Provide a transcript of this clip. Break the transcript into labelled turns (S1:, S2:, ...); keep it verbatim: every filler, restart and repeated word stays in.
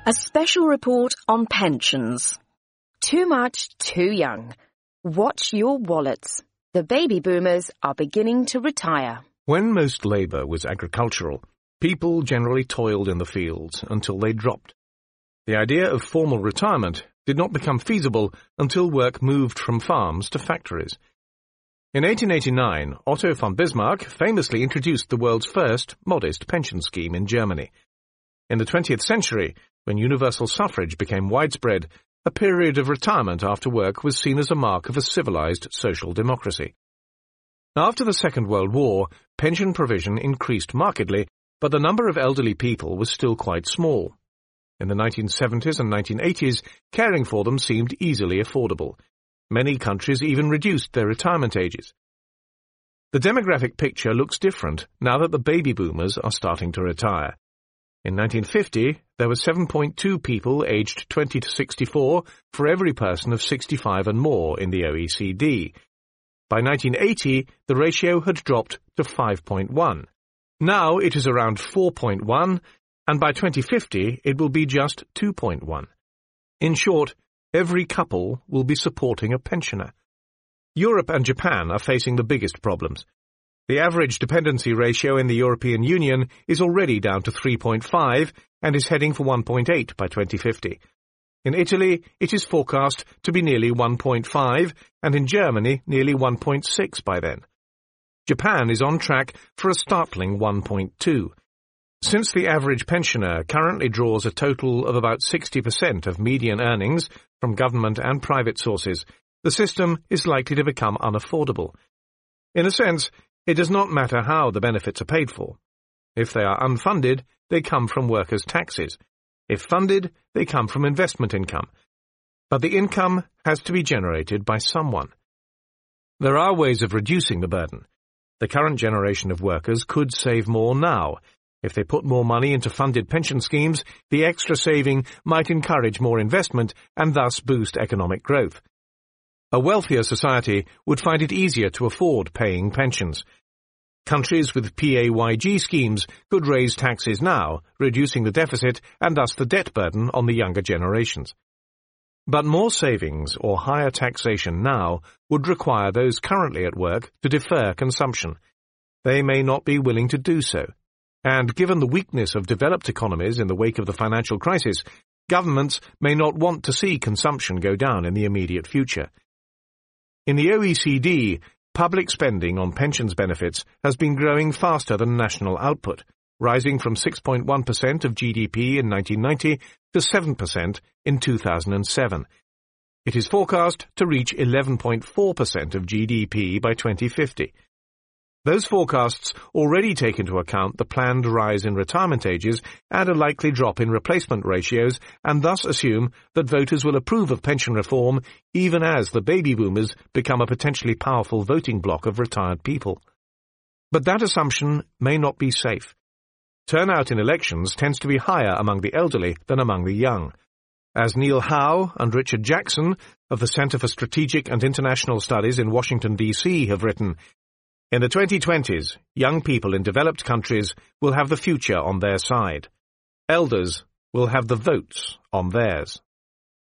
S1: A special report on pensions. Too much, too young. Watch your wallets. The baby boomers are beginning to retire.
S2: When most labour was agricultural, people generally toiled in the fields until they dropped. The idea of formal retirement did not become feasible until work moved from farms to factories. In eighteen eighty-nine, Otto von Bismarck famously introduced the world's first modest pension scheme in Germany. In the twentieth century, when universal suffrage became widespread, a period of retirement after work was seen as a mark of a civilized social democracy. After the Second World War, pension provision increased markedly, but the number of elderly people was still quite small. In the nineteen seventies and nineteen eighties, caring for them seemed easily affordable. Many countries even reduced their retirement ages. The demographic picture looks different now that the baby boomers are starting to retire. In nineteen fifty, there were seven point two people aged twenty to sixty-four for every person of sixty-five and more in the O E C D. By nineteen eighty, the ratio had dropped to five point one. Now it is around four point one, and by twenty fifty it will be just two point one. In short, every couple will be supporting a pensioner. Europe and Japan are facing the biggest problems. The average dependency ratio in the European Union is already down to three point five and is heading for one point eight by twenty fifty. In Italy, it is forecast to be nearly one point five, and in Germany, nearly one point six by then. Japan is on track for a startling one point two. Since the average pensioner currently draws a total of about sixty percent of median earnings from government and private sources, the system is likely to become unaffordable. In a sense, it does not matter how the benefits are paid for. If they are unfunded, they come from workers' taxes. If funded, they come from investment income. But the income has to be generated by someone. There are ways of reducing the burden. The current generation of workers could save more now. If they put more money into funded pension schemes, the extra saving might encourage more investment and thus boost economic growth. A wealthier society would find it easier to afford paying pensions. Countries with P A Y G schemes could raise taxes now, reducing the deficit and thus the debt burden on the younger generations. But more savings or higher taxation now would require those currently at work to defer consumption. They may not be willing to do so. And given the weakness of developed economies in the wake of the financial crisis, governments may not want to see consumption go down in the immediate future. In the O E C D, public spending on pensions benefits has been growing faster than national output, rising from six point one percent of G D P in nineteen ninety to seven percent in two thousand seven. It is forecast to reach eleven point four percent of G D P by twenty fifty. Those forecasts already take into account the planned rise in retirement ages and a likely drop in replacement ratios, and thus assume that voters will approve of pension reform even as the baby boomers become a potentially powerful voting bloc of retired people. But that assumption may not be safe. Turnout in elections tends to be higher among the elderly than among the young. As Neil Howe and Richard Jackson of the Center for Strategic and International Studies in Washington, D C have written, in the twenty twenties, young people in developed countries will have the future on their side. Elders will have the votes on theirs.